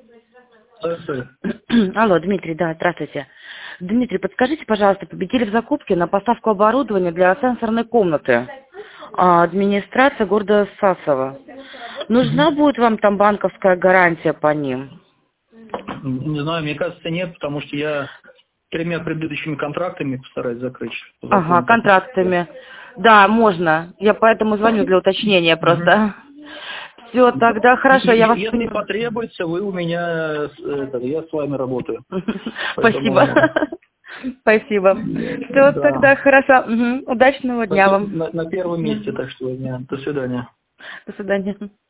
Алло, Дмитрий, да, здравствуйте. Дмитрий, подскажите, пожалуйста, победили в закупке на поставку оборудования для сенсорной комнаты. Администрация города Сасово. Нужна будет вам там банковская гарантия по ним? Не знаю, мне кажется, нет, потому что я 3 предыдущими контрактами постараюсь закрыть. Ага, контрактами. Да, можно. Я поэтому звоню для уточнения просто. Все, тогда хорошо, я вас... Если потребуется, вы у меня, я с вами работаю. Спасибо. Спасибо. Все, тогда хорошо. Удачного дня вам. На первом месте, так что, до свидания. До свидания.